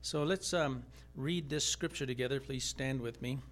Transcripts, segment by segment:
So let's read this scripture together. Please stand with me.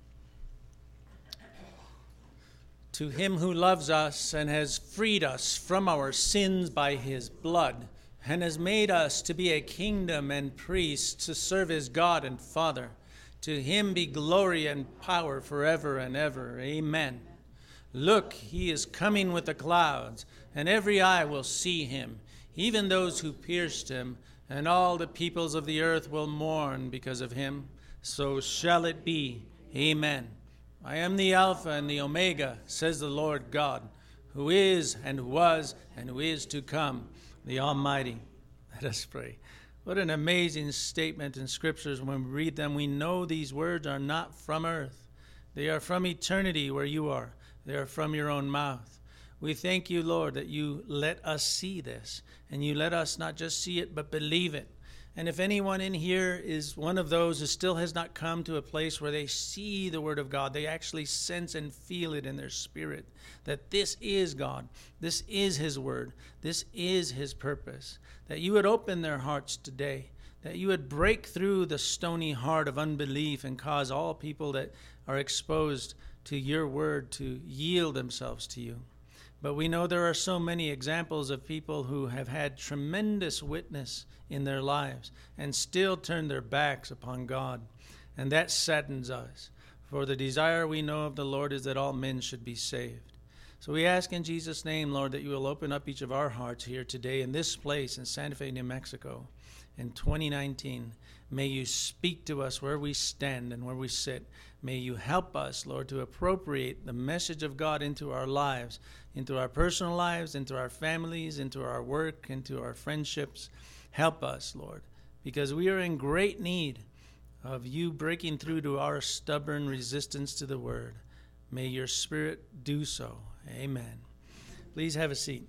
To him who loves us and has freed us from our sins by his blood, and has made us to be a kingdom and priests to serve his God and Father, to him be glory and power forever and ever. Amen. Look, he is coming with the clouds, and every eye will see him, even those who pierced him, and all the peoples of the earth will mourn because of him. So shall it be. Amen. I am the Alpha and the Omega, says the Lord God, who is and who was and who is to come, the Almighty. Let us pray. What an amazing statement in Scriptures. When we read them, we know these words are not from earth. They are from eternity where you are. They are from your own mouth. We thank you, Lord, that you let us see this, and you let us not just see it, but believe it. And if anyone in here is one of those who still has not come to a place where they see the Word of God, they actually sense and feel it in their spirit, that this is God, this is His Word, this is His purpose, that you would open their hearts today, that you would break through the stony heart of unbelief and cause all people that are exposed to your Word to yield themselves to you. But we know there are so many examples of people who have had tremendous witness in their lives and still turn their backs upon God. And that saddens us. For the desire we know of the Lord is that all men should be saved. So we ask in Jesus' name, Lord, that you will open up each of our hearts here today in this place in Santa Fe, New Mexico in 2019. May you speak to us where we stand and where we sit. May you help us, Lord, to appropriate the message of God into our lives, into our personal lives, into our families, into our work, into our friendships. Help us, Lord, because we are in great need of you breaking through to our stubborn resistance to the word. May your Spirit do so. Amen. Please have a seat.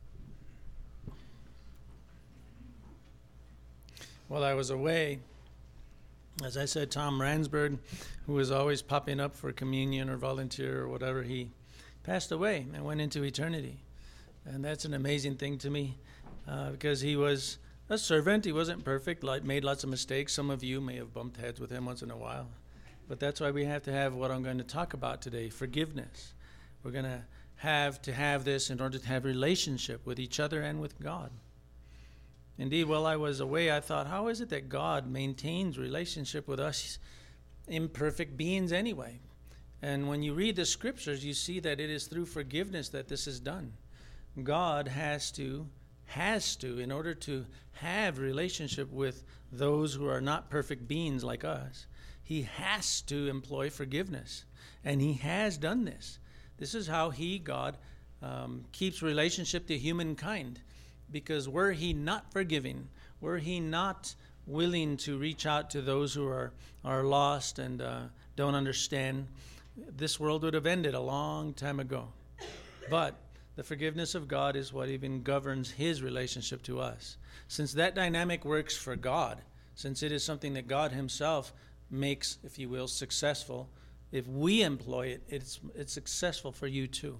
While I was away, as I said, Tom Ransberg, who was always popping up for communion or volunteer or whatever, he passed away and went into eternity. And that's an amazing thing to me because he was a servant. He wasn't perfect, made lots of mistakes. Some of you may have bumped heads with him once in a while. But that's why we have to have what I'm going to talk about today, forgiveness. We're going to have this in order to have relationship with each other and with God. Indeed, while I was away, I thought, how is it that God maintains relationship with us imperfect beings anyway? And when you read the scriptures, you see that it is through forgiveness that this is done. God has to, in order to have relationship with those who are not perfect beings like us, he has to employ forgiveness. And he has done this. This is how God, keeps relationship to humankind. Because were he not forgiving, were he not willing to reach out to those who are lost and don't understand, this world would have ended a long time ago. But the forgiveness of God is what even governs his relationship to us. Since that dynamic works for God, since it is something that God himself makes, if you will, successful, if we employ it, it's successful for you too.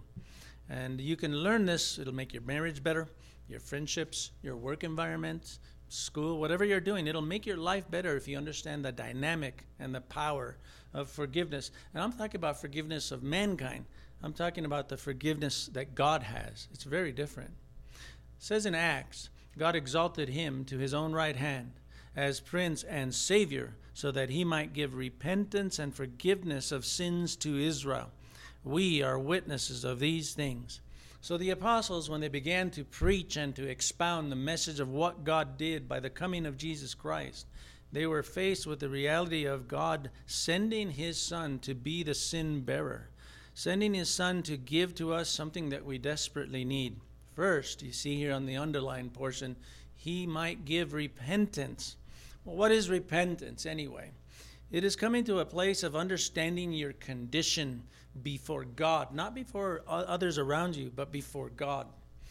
And you can learn this. It'll make your marriage better, your friendships, your work environment, school, whatever you're doing. It'll make your life better if you understand the dynamic and the power of forgiveness. And I'm talking about forgiveness of mankind. I'm talking about the forgiveness that God has. It's very different. It says in Acts, God exalted him to his own right hand as Prince and Savior so that he might give repentance and forgiveness of sins to Israel. We are witnesses of these things. So the apostles, when they began to preach and to expound the message of what God did by the coming of Jesus Christ, they were faced with the reality of God sending his Son to be the sin bearer, sending his Son to give to us something that we desperately need. First, you see here on the underlined portion, he might give repentance. Well, what is repentance anyway? It is coming to a place of understanding your condition before God, not before others around you, but before God.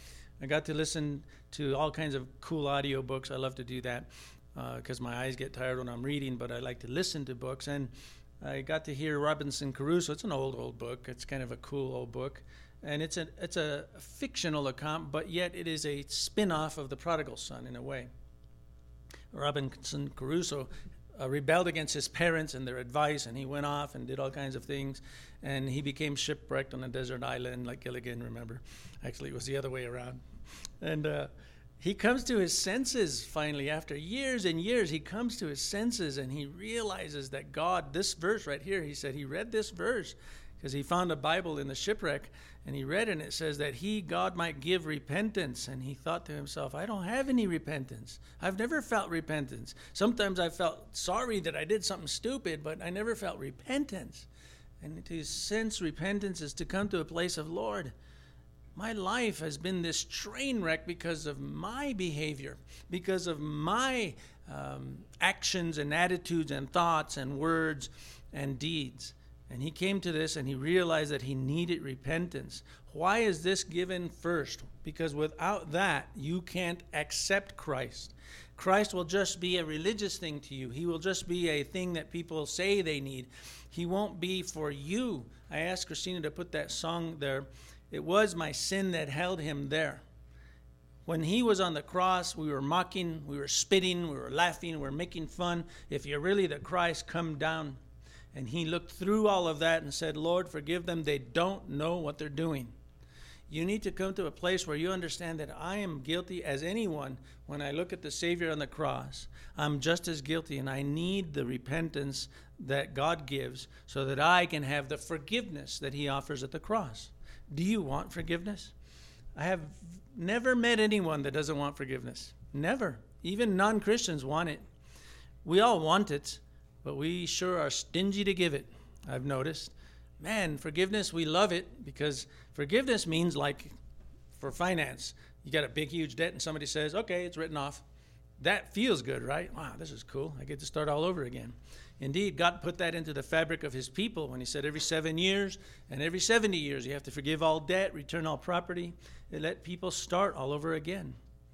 I got to listen to all kinds of cool audio books. I love to do that because my eyes get tired when I'm reading, but I like to listen to books. And I got to hear Robinson Crusoe. It's an old book. It's kind of a cool old book. And it's a fictional account, but yet it is a spin-off of The Prodigal Son in a way. Robinson Crusoe rebelled against his parents and their advice, and he went off and did all kinds of things, and he became shipwrecked on a desert island like Gilligan, remember? Actually, it was the other way around. And he comes to his senses finally. After years and years, he comes to his senses, and he realizes that God, this verse right here, he said he read this verse because he found a Bible in the shipwreck, and he read it, and it says that God might give repentance. And he thought to himself, I don't have any repentance. I've never felt repentance. Sometimes I felt sorry that I did something stupid, but I never felt repentance. And to sense repentance is to come to a place of, Lord, my life has been this train wreck because of my behavior, because of my actions and attitudes and thoughts and words and deeds. And he came to this and he realized that he needed repentance. Why is this given first? Because without that, you can't accept Christ. Christ will just be a religious thing to you. He will just be a thing that people say they need. He won't be for you. I asked Christina to put that song there. It was my sin that held him there. When he was on the cross, we were mocking, we were spitting, we were laughing, we were making fun. If you're really the Christ, come down. And he looked through all of that and said, Lord, forgive them. They don't know what they're doing. You need to come to a place where you understand that I am guilty as anyone. When I look at the Savior on the cross, I'm just as guilty, and I need the repentance that God gives so that I can have the forgiveness that he offers at the cross. Do you want forgiveness? I have never met anyone that doesn't want forgiveness. Never. Even non-Christians want it. We all want it, but we sure are stingy to give it, I've noticed. Man, forgiveness, we love it because forgiveness means, like for finance, you got a big, huge debt and somebody says, okay, it's written off. That feels good, right? Wow, this is cool. I get to start all over again. Indeed, God put that into the fabric of his people when he said every 7 years and every 70 years you have to forgive all debt, return all property. It let people start all over again.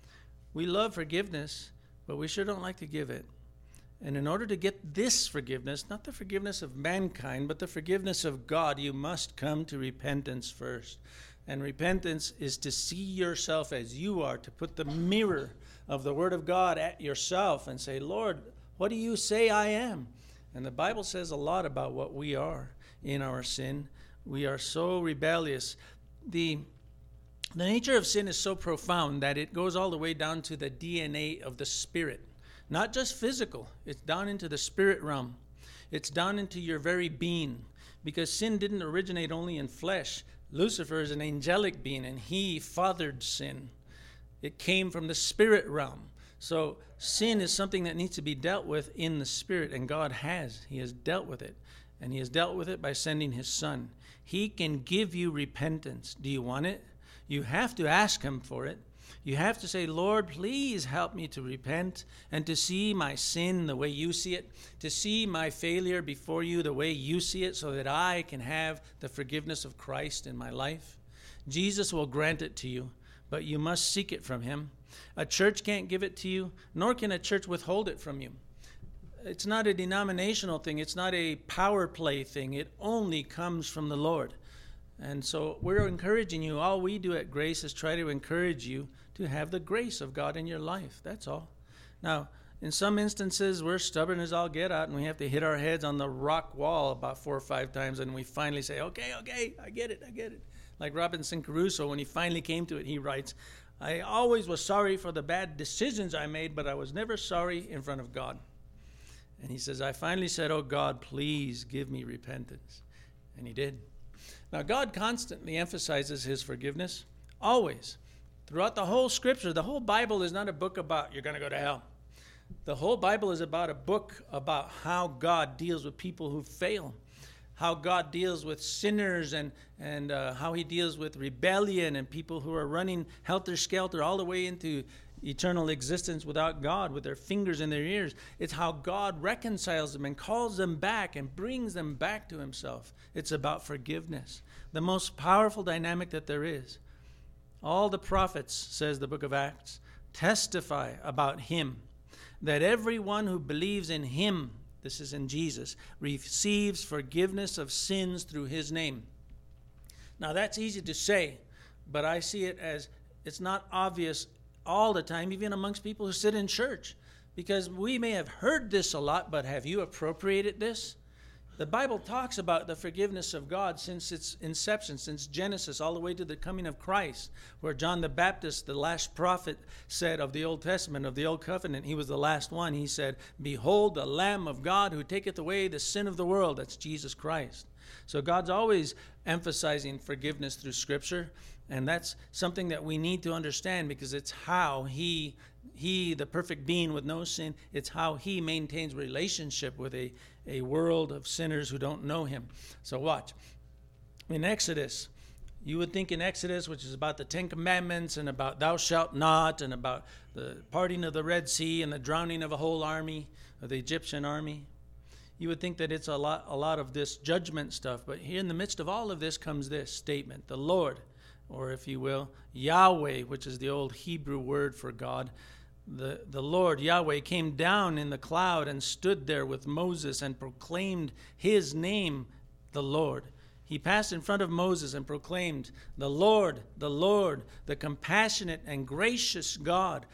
We love forgiveness, but we sure don't like to give it. And in order to get this forgiveness, not the forgiveness of mankind, but the forgiveness of God, you must come to repentance first. And repentance is to see yourself as you are, to put the mirror of the Word of God at yourself and say, Lord, what do you say I am? And the Bible says a lot about what we are in our sin. We are so rebellious. The nature of sin is so profound that it goes all the way down to the DNA of the spirit. Not just physical. It's down into the spirit realm. It's down into your very being. Because sin didn't originate only in flesh. Lucifer is an angelic being, and he fathered sin. It came from the spirit realm. So sin is something that needs to be dealt with in the spirit, and God has. He has dealt with it. And he has dealt with it by sending his Son. He can give you repentance. Do you want it? You have to ask him for it. You have to say, Lord, please help me to repent and to see my sin the way you see it, to see my failure before you the way you see it, so that I can have the forgiveness of Christ in my life. Jesus will grant it to you, but you must seek it from him. A church can't give it to you, nor can a church withhold it from you. It's not a denominational thing. It's not a power play thing. It only comes from the Lord. And so we're encouraging you. All we do at Grace is try to encourage you to have the grace of God in your life. That's all. Now, in some instances, we're stubborn as all get out, and we have to hit our heads on the rock wall about 4 or 5 times, and we finally say, okay, I get it. Like Robinson Crusoe, when he finally came to it, he writes, I always was sorry for the bad decisions I made, but I was never sorry in front of God. And he says, I finally said, oh God, please give me repentance. And he did. Now, God constantly emphasizes his forgiveness, always. Throughout the whole Scripture, the whole Bible is not a book about you're going to go to hell. The whole Bible is about a book about how God deals with people who fail, how God deals with sinners, and how he deals with rebellion and people who are running helter-skelter all the way into eternal existence without God, with their fingers in their ears. It's how God reconciles them and calls them back and brings them back to himself. It's about forgiveness, the most powerful dynamic that there is. All the prophets, says the book of Acts, testify about him, that everyone who believes in him, this is in Jesus, receives forgiveness of sins through his name. Now that's easy to say, but I see it as it's not obvious all the time, even amongst people who sit in church. Because we may have heard this a lot, but have you appropriated this? The Bible talks about the forgiveness of God since its inception, since Genesis, all the way to the coming of Christ, where John the Baptist, the last prophet, said of the Old Testament, of the Old Covenant, he was the last one. He said, "Behold, the Lamb of God who taketh away the sin of the world." That's Jesus Christ. So God's always emphasizing forgiveness through Scripture, and that's something that we need to understand, because it's how He, the perfect being with no sin, it's how He maintains relationship with a world of sinners who don't know Him. So watch. In Exodus, you would think in Exodus, which is about the Ten Commandments and about thou shalt not and about the parting of the Red Sea and the drowning of a whole army, of the Egyptian army, you would think that it's a lot of this judgment stuff. But here in the midst of all of this comes this statement: the Lord, or if you will, Yahweh, which is the old Hebrew word for God, the Lord, Yahweh, came down in the cloud and stood there with Moses and proclaimed His name, the Lord. He passed in front of Moses and proclaimed, the Lord, the compassionate and gracious God,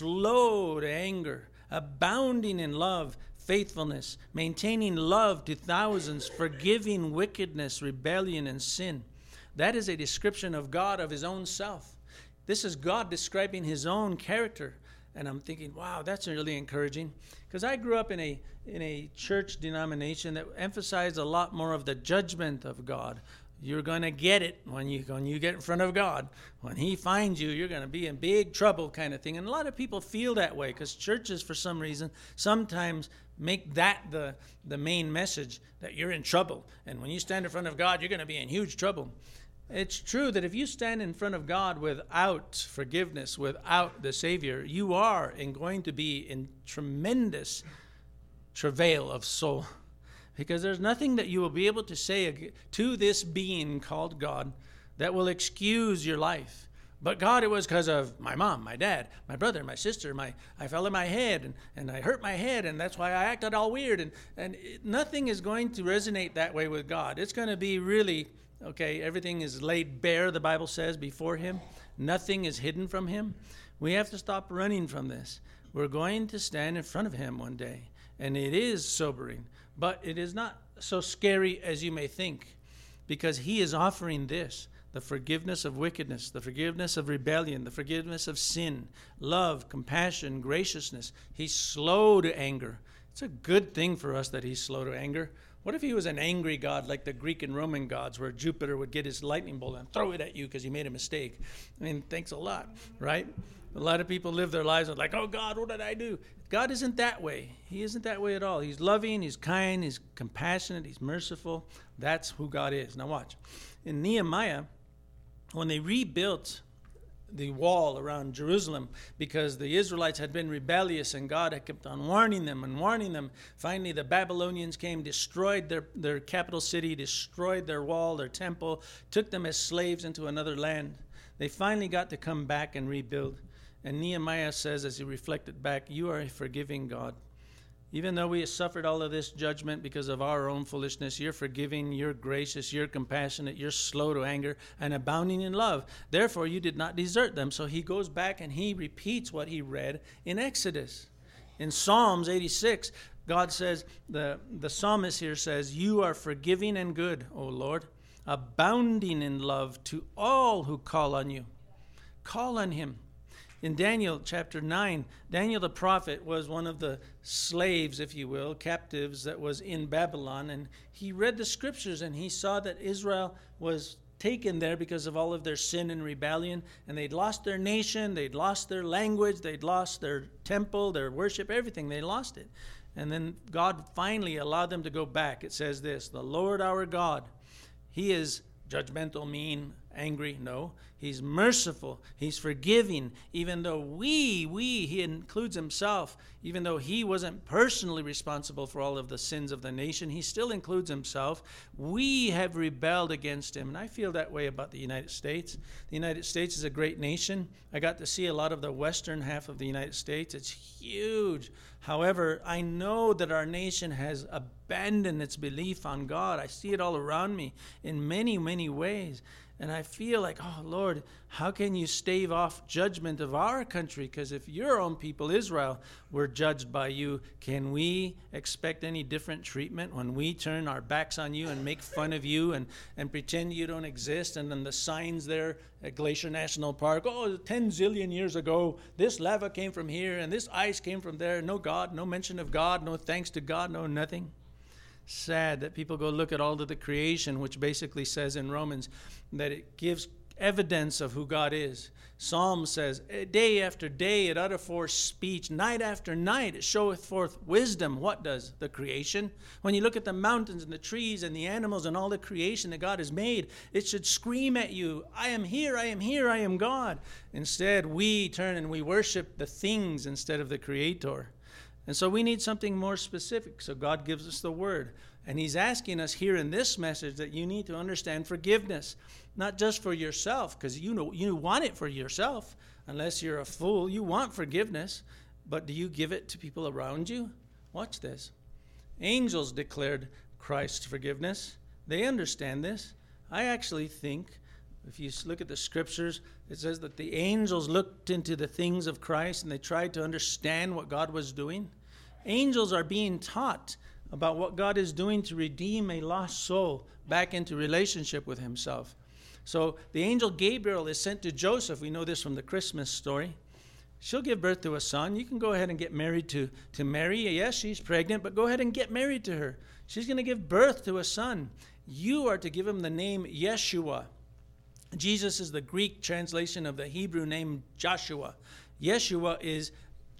slow to anger, abounding in love, faithfulness, maintaining love to thousands, forgiving wickedness, rebellion, and sin. That is a description of God, of His own self. This is God describing His own character. And I'm thinking, wow, that's really encouraging. Because I grew up in a church denomination that emphasized a lot more of the judgment of God. You're going to get it when you get in front of God. When He finds you, you're going to be in big trouble, kind of thing. And a lot of people feel that way, because churches, for some reason, sometimes make that the main message, that you're in trouble. And when you stand in front of God, you're going to be in huge trouble. It's true that if you stand in front of God without forgiveness, without the Savior, you are going to be in tremendous travail of soul. Because there's nothing that you will be able to say to this being called God that will excuse your life. But God, it was because of my mom, my dad, my brother, my sister, I fell on my head and I hurt my head, and that's why I acted all weird. And nothing is going to resonate that way with God. It's going to be really... okay, everything is laid bare, the Bible says, before Him. Nothing is hidden from Him. We have to stop running from this. We're going to stand in front of Him one day, and it is sobering, but it is not so scary as you may think, because He is offering this: the forgiveness of wickedness, the forgiveness of rebellion, the forgiveness of sin, love, compassion, graciousness. He's slow to anger. It's a good thing for us that He's slow to anger. What if He was an angry God like the Greek and Roman gods, where Jupiter would get his lightning bolt and throw it at you because you made a mistake? I mean, thanks a lot, right? A lot of people live their lives like, oh, God, what did I do? God isn't that way. He isn't that way at all. He's loving, He's kind, He's compassionate, He's merciful. That's who God is. Now watch. In Nehemiah, when they rebuilt the wall around Jerusalem, because the Israelites had been rebellious and God had kept on warning them. Finally, the Babylonians came, destroyed their capital city, destroyed their wall, their temple, took them as slaves into another land. They finally got to come back and rebuild. And Nehemiah says, as he reflected back, you are a forgiving God. Even though we have suffered all of this judgment because of our own foolishness, you're forgiving, you're gracious, you're compassionate, you're slow to anger, and abounding in love. Therefore, you did not desert them. So he goes back and he repeats what he read in Exodus. In Psalms 86, God says, the psalmist here says, you are forgiving and good, O Lord, abounding in love to all who call on you. Call on Him. In Daniel chapter 9, Daniel the prophet was one of the slaves, if you will, captives that was in Babylon. And he read the scriptures and he saw that Israel was taken there because of all of their sin and rebellion. And they'd lost their nation, they'd lost their language, they'd lost their temple, their worship, everything. They lost it. And then God finally allowed them to go back. It says this, the Lord our God, He is judgmental, mean, angry? No. He's merciful. He's forgiving. Even though He includes Himself, even though He wasn't personally responsible for all of the sins of the nation, He still includes Himself. We have rebelled against Him. And I feel that way about the United States. The United States is a great nation. I got to see a lot of the western half of the United States. It's huge. However, I know that our nation has abandoned its belief on God. I see it all around me in many, many ways. And I feel like, oh, Lord, Lord, how can you stave off judgment of our country? Because if your own people, Israel, were judged by you, can we expect any different treatment when we turn our backs on you and make fun of you and pretend you don't exist? And then the signs there at Glacier National Park, 10 zillion years ago, this lava came from here and this ice came from there. No God, no mention of God, no thanks to God, no nothing. Sad that people go look at all of the creation, which basically says in Romans that it gives evidence of who God is. Psalm says, day after day it uttereth forth speech, night after night it showeth forth wisdom. What does the creation? When you look at the mountains and the trees and the animals and all the creation that God has made, it should scream at you, I am here, I am here, I am God. Instead, we turn and we worship the things instead of the Creator. And so we need something more specific. So God gives us the word. And he's asking us here in this message that you need to understand forgiveness. Not just for yourself, because you want it for yourself. Unless you're a fool, you want forgiveness. But do you give it to people around you? Watch this. Angels declared Christ's forgiveness. They understand this. I actually think, if you look at the scriptures, it says that the angels looked into the things of Christ and they tried to understand what God was doing. Angels are being taught about what God is doing to redeem a lost soul back into relationship with himself. So the angel Gabriel is sent to Joseph. We know this from the Christmas story. She'll give birth to a son. You can go ahead and get married to Mary. Yes, she's pregnant, but go ahead and get married to her. She's going to give birth to a son. You are to give him the name Yeshua. Jesus is the Greek translation of the Hebrew name Joshua. Yeshua is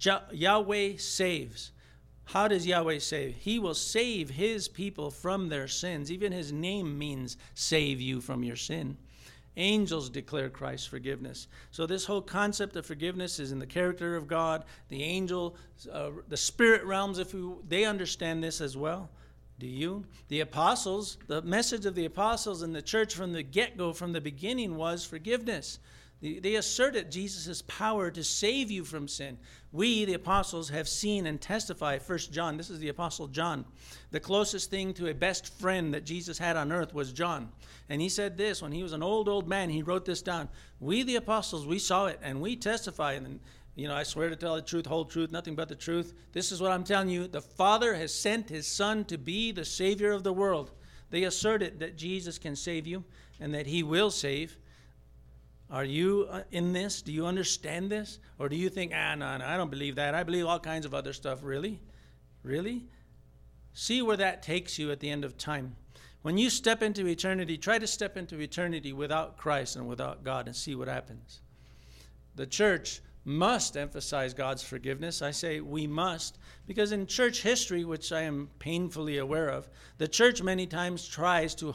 Yahweh saves. How does Yahweh save? He will save his people from their sins. Even his name means save you from your sin. Angels declare Christ's forgiveness. So this whole concept of forgiveness is in the character of God. The angel, the spirit realms, they understand this as well. Do you? The apostles, the message of the apostles in the church from the get-go, from the beginning, was forgiveness. They asserted Jesus' power to save you from sin. We, the apostles, have seen and testify. 1 John, this is the apostle John. The closest thing to a best friend that Jesus had on earth was John. And he said this, when he was an old man, he wrote this down. We, the apostles, we saw it and we testify. And I swear to tell the truth, whole truth, nothing but the truth. This is what I'm telling you. The Father has sent his Son to be the Savior of the world. They asserted that Jesus can save you and that he will save. Are you in this? Do you understand this? Or do you think, no, I don't believe that. I believe all kinds of other stuff. Really? Really? See where that takes you at the end of time. When you step into eternity, try to step into eternity without Christ and without God and see what happens. The church must emphasize God's forgiveness. I say we must, because in church history, which I am painfully aware of, the church many times tries to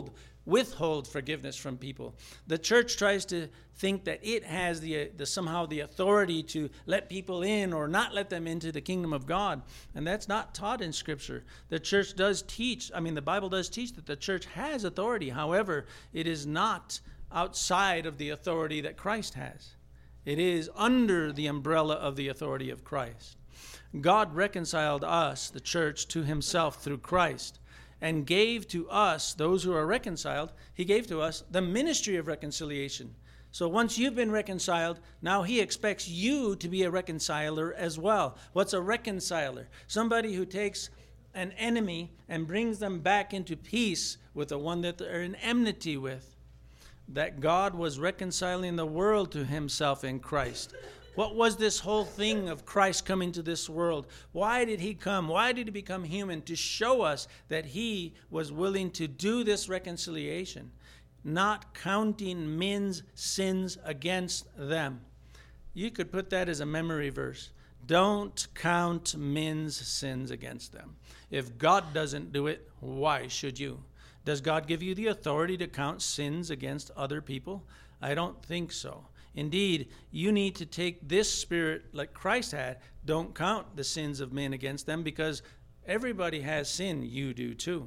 withhold forgiveness from people. The church tries to think that it has somehow the authority to let people in or not let them into the kingdom of God. And that's not taught in Scripture. The church does teach, the Bible does teach that the church has authority. However, it is not outside of the authority that Christ has. It is under the umbrella of the authority of Christ. God reconciled us, the church, to himself through Christ, and gave to us, those who are reconciled, he gave to us the ministry of reconciliation. So once you've been reconciled, now he expects you to be a reconciler as well. What's a reconciler? Somebody who takes an enemy and brings them back into peace with the one that they're in enmity with. That God was reconciling the world to himself in Christ. What was this whole thing of Christ coming to this world? Why did he come? Why did he become human? To show us that he was willing to do this reconciliation, not counting men's sins against them. You could put that as a memory verse. Don't count men's sins against them. If God doesn't do it, why should you? Does God give you the authority to count sins against other people? I don't think so. Indeed, you need to take this spirit like Christ had. Don't count the sins of men against them, because everybody has sin. You do too.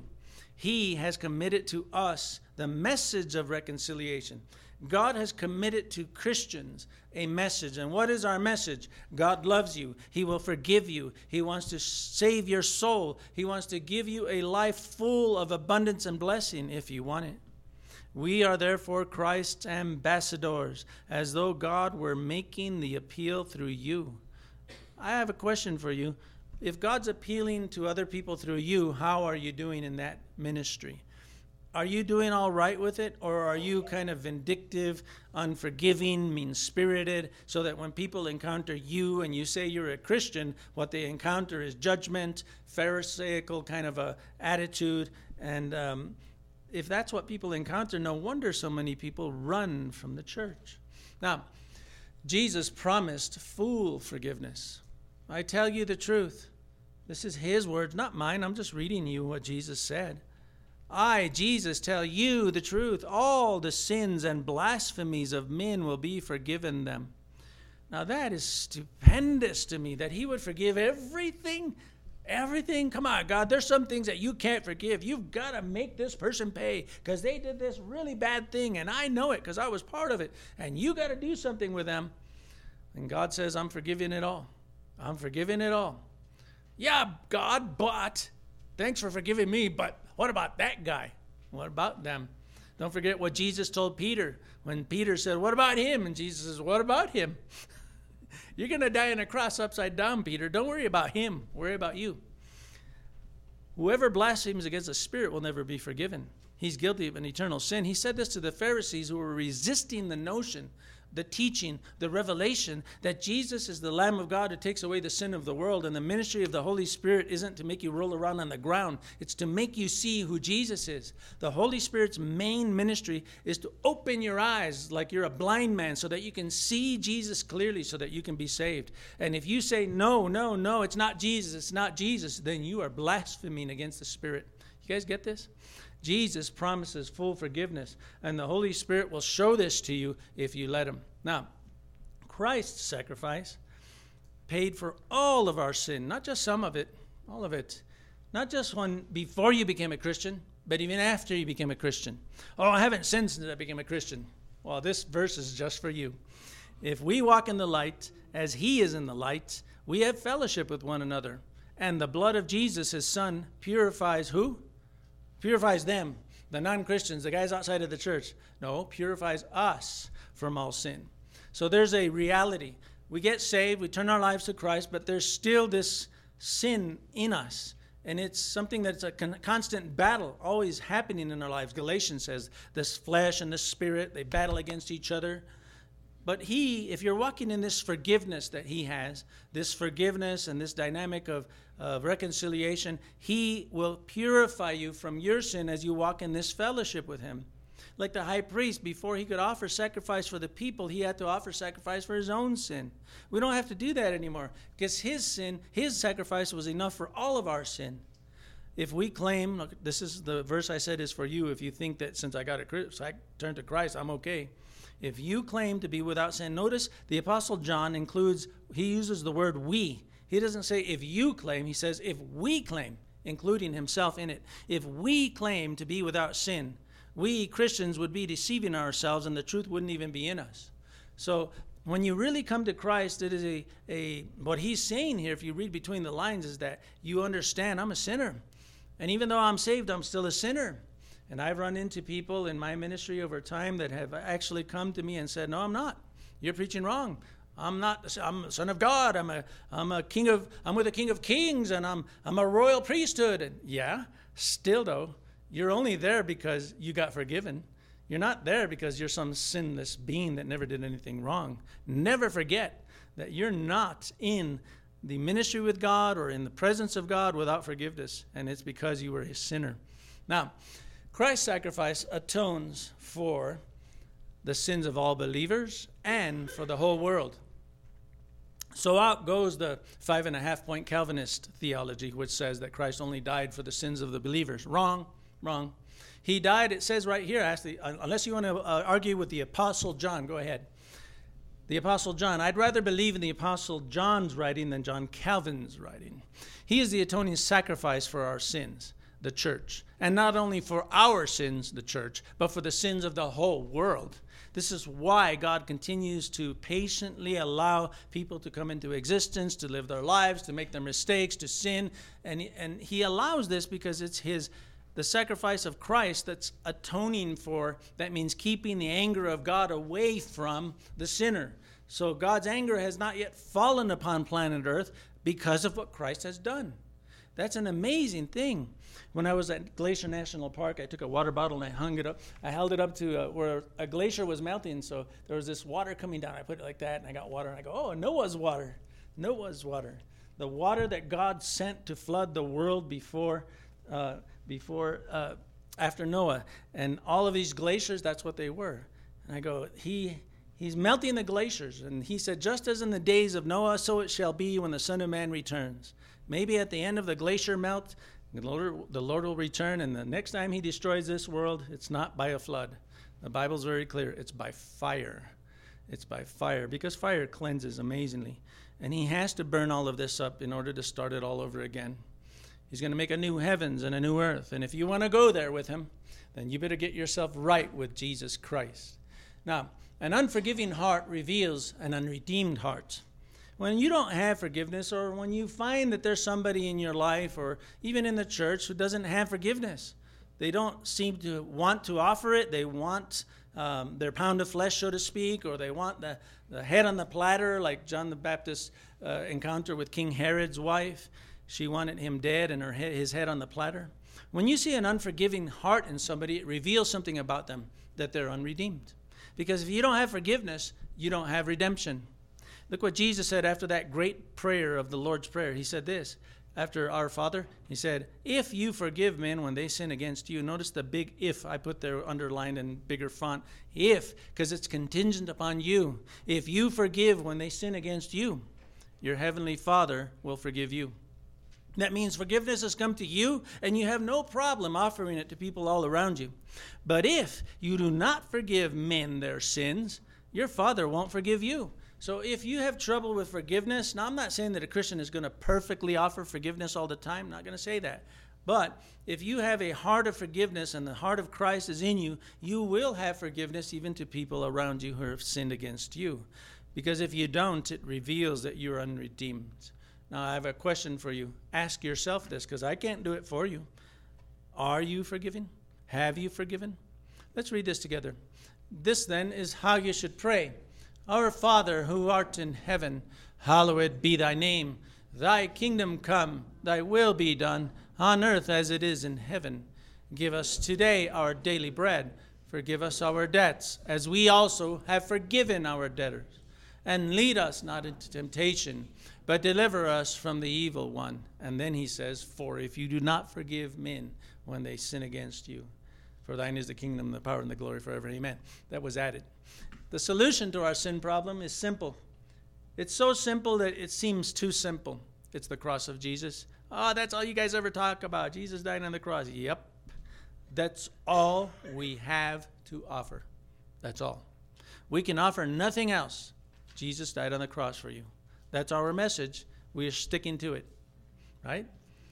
He has committed to us the message of reconciliation. God has committed to Christians a message. And what is our message? God loves you. He will forgive you. He wants to save your soul. He wants to give you a life full of abundance and blessing if you want it. We are therefore Christ's ambassadors, as though God were making the appeal through you. I have a question for you. If God's appealing to other people through you, how are you doing in that ministry? Are you doing all right with it, or are you kind of vindictive, unforgiving, mean-spirited, so that when people encounter you and you say you're a Christian, what they encounter is judgment, Pharisaical kind of a attitude, and if that's what people encounter, no wonder so many people run from the church. Now, Jesus promised full forgiveness. I tell you the truth. This is his words, not mine. I'm just reading you what Jesus said. I, Jesus, tell you the truth. All the sins and blasphemies of men will be forgiven them. Now that is stupendous to me, that he would forgive everything. Everything. Come on, God, there's some things that you can't forgive. You've got to make this person pay because they did this really bad thing, and I know it because I was part of it, and you got to do something with them. And God says, I'm forgiving it all. I'm forgiving it all. Yeah, God, but thanks for forgiving me, but what about that guy? What about them? Don't forget what Jesus told Peter when Peter said, what about him? And Jesus says, what about him? You're going to die on a cross upside down, Peter. Don't worry about him. Worry about you. Whoever blasphemes against the Spirit will never be forgiven. He's guilty of an eternal sin. He said this to the Pharisees who were resisting the notion, the teaching, the revelation that Jesus is the Lamb of God who takes away the sin of the world. And the ministry of the Holy Spirit isn't to make you roll around on the ground. It's to make you see who Jesus is. The Holy Spirit's main ministry is to open your eyes like you're a blind man so that you can see Jesus clearly so that you can be saved. And if you say, no, it's not Jesus, then you are blaspheming against the Spirit. You guys get this? Jesus promises full forgiveness, and the Holy Spirit will show this to you if you let him. Now, Christ's sacrifice paid for all of our sin, not just some of it, all of it. Not just when before you became a Christian, but even after you became a Christian. Oh, I haven't sinned since I became a Christian. Well, this verse is just for you. If we walk in the light as he is in the light, we have fellowship with one another. And the blood of Jesus, his son, purifies who? Purifies them, the non-Christians, the guys outside of the church. No, purifies us from all sin. So there's a reality. We get saved, we turn our lives to Christ, but there's still this sin in us. And it's something that's a constant battle, always happening in our lives. Galatians says this flesh and the spirit, they battle against each other. But if you're walking in this forgiveness that he has, this forgiveness and this dynamic of reconciliation, he will purify you from your sin as you walk in this fellowship with him. Like the high priest, before he could offer sacrifice for the people, he had to offer sacrifice for his own sin. We don't have to do that anymore because his sacrifice was enough for all of our sin. If we claim, look, this is the verse I said is for you, if you think that since I turned to Christ, I'm okay. If you claim to be without sin, notice the Apostle John he uses the word we. He doesn't say if you claim, he says if we claim, including himself in it. If we claim to be without sin, we Christians would be deceiving ourselves and the truth wouldn't even be in us. So when you really come to Christ, it is what he's saying here, if you read between the lines, is that you understand I'm a sinner. And even though I'm saved, I'm still a sinner. And I've run into people in my ministry over time that have actually come to me and said, no, I'm not. You're preaching wrong. I'm a son of God. I'm with the King of Kings, and I'm a royal priesthood. And yeah, still though, you're only there because you got forgiven. You're not there because you're some sinless being that never did anything wrong. Never forget that you're not in the ministry with God or in the presence of God without forgiveness, and it's because you were a sinner. Now, Christ's sacrifice atones for the sins of all believers and for the whole world. So out goes the 5.5-point Calvinist theology, which says that Christ only died for the sins of the believers. Wrong. He died, it says right here, unless you want to argue with the Apostle John, go ahead. The Apostle John, I'd rather believe in the Apostle John's writing than John Calvin's writing. He is the atoning sacrifice for our sins, the church. And not only for our sins, the church, but for the sins of the whole world. This is why God continues to patiently allow people to come into existence, to live their lives, to make their mistakes, to sin. And he allows this because it's his the sacrifice of Christ that's atoning for, that means keeping the anger of God away from the sinner. So God's anger has not yet fallen upon planet Earth because of what Christ has done. That's an amazing thing. When I was at Glacier National Park, I took a water bottle and I hung it up. I held it up to where a glacier was melting, so there was this water coming down. I put it like that, and I got water, and I go, oh, Noah's water. Noah's water. The water that God sent to flood the world after Noah. And all of these glaciers, that's what they were. And I go, He's melting the glaciers. And he said, just as in the days of Noah, so it shall be when the Son of Man returns. Maybe at the end of the glacier melt, the Lord will return, and the next time he destroys this world, it's not by a flood. The Bible's very clear. It's by fire. It's by fire, because fire cleanses amazingly. And he has to burn all of this up in order to start it all over again. He's going to make a new heavens and a new earth. And if you want to go there with him, then you better get yourself right with Jesus Christ. Now, an unforgiving heart reveals an unredeemed heart. When you don't have forgiveness, or when you find that there's somebody in your life or even in the church who doesn't have forgiveness, they don't seem to want to offer it. They want their pound of flesh, so to speak, or they want the head on the platter, like John the Baptist's encounter with King Herod's wife. She wanted him dead and his head on the platter. When you see an unforgiving heart in somebody, it reveals something about them, that they're unredeemed. Because if you don't have forgiveness, you don't have redemption. Look what Jesus said after that great prayer of the Lord's Prayer. He said this, after Our Father, he said, if you forgive men when they sin against you, notice the big if I put there underlined in bigger font, if, because it's contingent upon you. If you forgive when they sin against you, your heavenly Father will forgive you. That means forgiveness has come to you, and you have no problem offering it to people all around you. But if you do not forgive men their sins, your Father won't forgive you. So if you have trouble with forgiveness, now I'm not saying that a Christian is going to perfectly offer forgiveness all the time. I'm not going to say that. But if you have a heart of forgiveness and the heart of Christ is in you, you will have forgiveness even to people around you who have sinned against you. Because if you don't, it reveals that you're unredeemed. Now, I have a question for you. Ask yourself this, because I can't do it for you. Are you forgiven? Have you forgiven? Let's read this together. This, then, is how you should pray. Our Father, who art in heaven, hallowed be thy name. Thy kingdom come, thy will be done, on earth as it is in heaven. Give us today our daily bread. Forgive us our debts, as we also have forgiven our debtors. And lead us not into temptation, but deliver us from the evil one. And then he says, for if you do not forgive men when they sin against you, for thine is the kingdom, the power, and the glory forever. Amen. That was added. The solution to our sin problem is simple. It's so simple that it seems too simple. It's the cross of Jesus. Oh, that's all you guys ever talk about. Jesus died on the cross. Yep. That's all we have to offer. That's all. We can offer nothing else. Jesus died on the cross for you. That's our message. We are sticking to it. Right?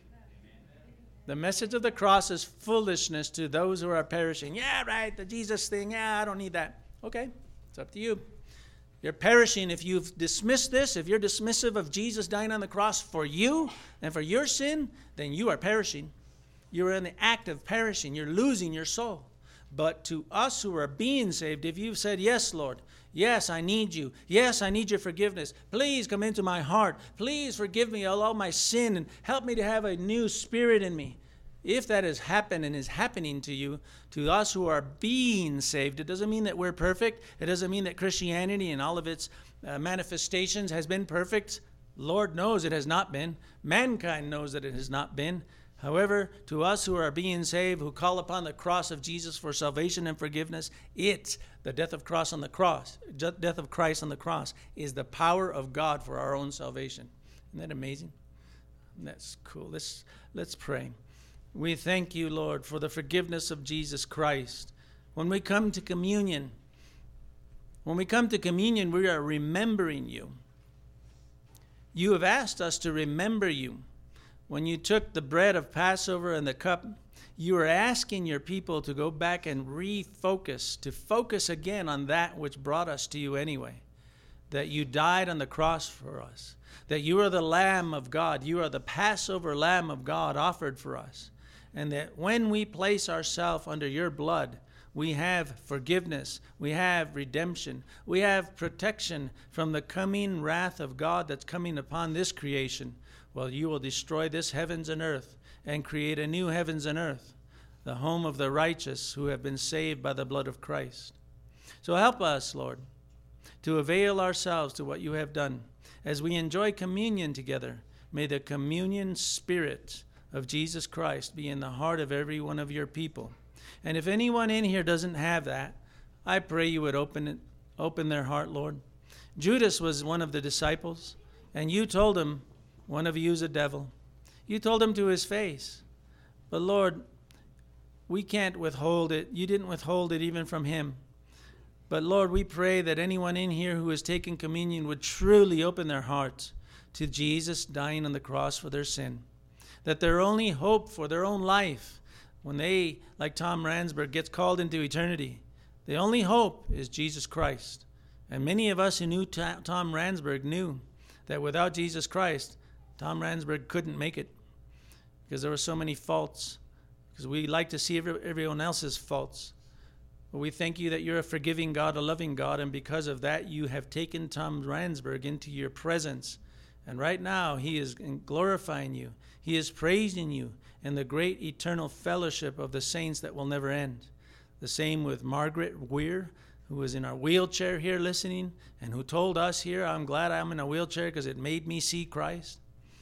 The message of the cross is foolishness to those who are perishing. Yeah, right, the Jesus thing. Yeah, I don't need that. Okay, it's up to you. You're perishing if you've dismissed this. If you're dismissive of Jesus dying on the cross for you and for your sin, then you are perishing. You're in the act of perishing. You're losing your soul. But to us who are being saved, if you've said, yes, Lord, yes, I need you. Yes, I need your forgiveness. Please come into my heart. Please forgive me all my sin and help me to have a new spirit in me. If that has happened and is happening to you, to us who are being saved, it doesn't mean that we're perfect. It doesn't mean that Christianity and all of its manifestations has been perfect. Lord knows it has not been. Mankind knows that it has not been. However, to us who are being saved, who call upon the cross of Jesus for salvation and forgiveness, it's the death of Christ on the cross. Death of Christ on the cross is the power of God for our own salvation. Isn't that amazing? That's cool. Let's pray. We thank you, Lord, for the forgiveness of Jesus Christ. When we come to communion, we are remembering you. You have asked us to remember you. When you took the bread of Passover and the cup, you are asking your people to go back and refocus, to focus again on that which brought us to you anyway. That you died on the cross for us. That you are the Lamb of God. You are the Passover Lamb of God offered for us. and that when we place ourselves under your blood, we have forgiveness, we have redemption, we have protection from the coming wrath of God that's coming upon this creation. Well, you will destroy this heavens and earth and create a new heavens and earth, the home of the righteous who have been saved by the blood of Christ. So help us, Lord, to avail ourselves to what you have done. As we enjoy communion together, may the communion spirit of Jesus Christ be in the heart of every one of your people. And if anyone in here doesn't have that, I pray you would open their heart, Lord. Judas was one of the disciples, and you told him, one of you is a devil. You told him to his face. But Lord, we can't withhold it. You didn't withhold it even from him. But Lord, we pray that anyone in here who is taking communion would truly open their hearts to Jesus dying on the cross for their sin. That their only hope for their own life, when they, like Tom Ransberg, gets called into eternity, the only hope is Jesus Christ. And many of us who knew Tom Ransberg knew that without Jesus Christ, Tom Ransberg couldn't make it because there were so many faults, because we like to see everyone else's faults. But we thank you that you're a forgiving God, a loving God, and because of that, you have taken Tom Ransberg into your presence. And right now, he is glorifying you. He is praising you in the great eternal fellowship of the saints that will never end. The same with Margaret Weir, who was in our wheelchair here listening, and who told us here, I'm glad I'm in a wheelchair because it made me see Christ.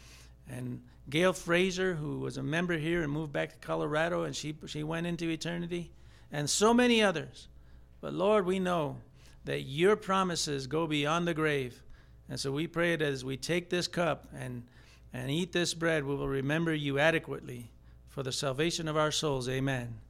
And Gail Fraser, who was a member here and moved back to Colorado, and she went into eternity. And so many others. But Lord, we know that your promises go beyond the grave. And so we pray that as we take this cup and eat this bread, we will remember you adequately for the salvation of our souls. Amen.